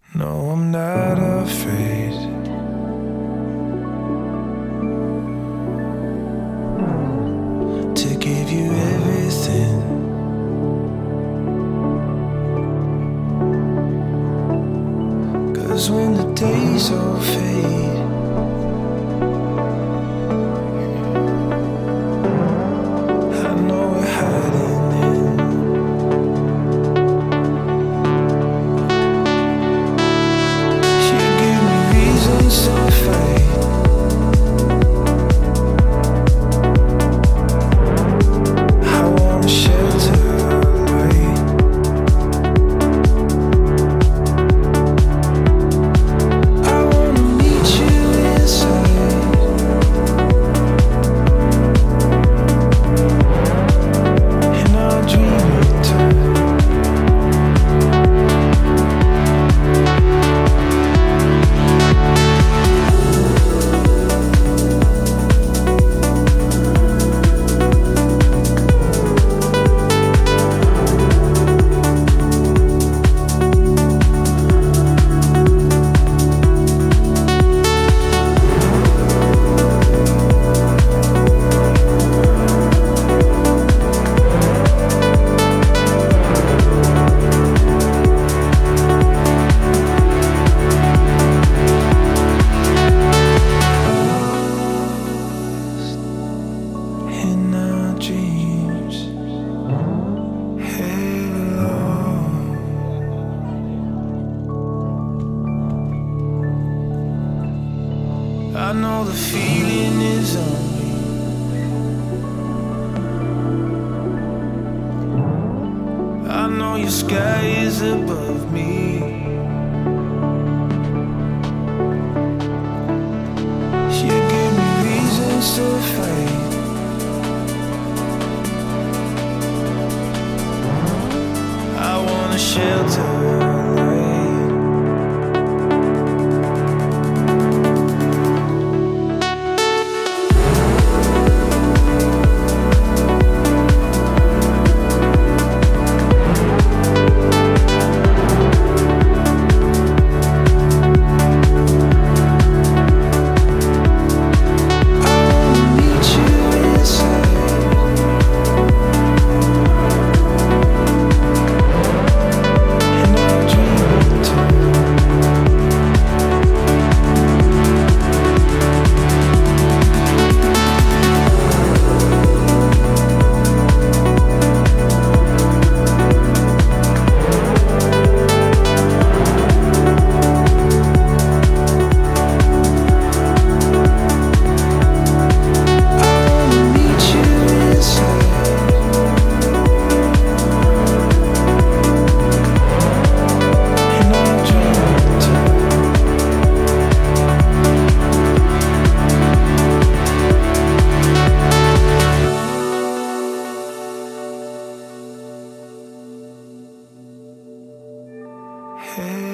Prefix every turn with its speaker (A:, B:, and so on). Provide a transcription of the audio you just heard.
A: No, I'm not afraid. To give you everything. Cause when the days all fade, I know we're hiding in. You give me reasons to fight. I want shelter, light. I wanna meet you inside. In our dreaming time. In our dreams, hello. I know the feeling is on me. I know your sky is above me. You give me reasons to fight. I want a shelter, light. I wanna meet you inside. In our dreaming time. I wanna meet you inside. In our dreaming time. Hey.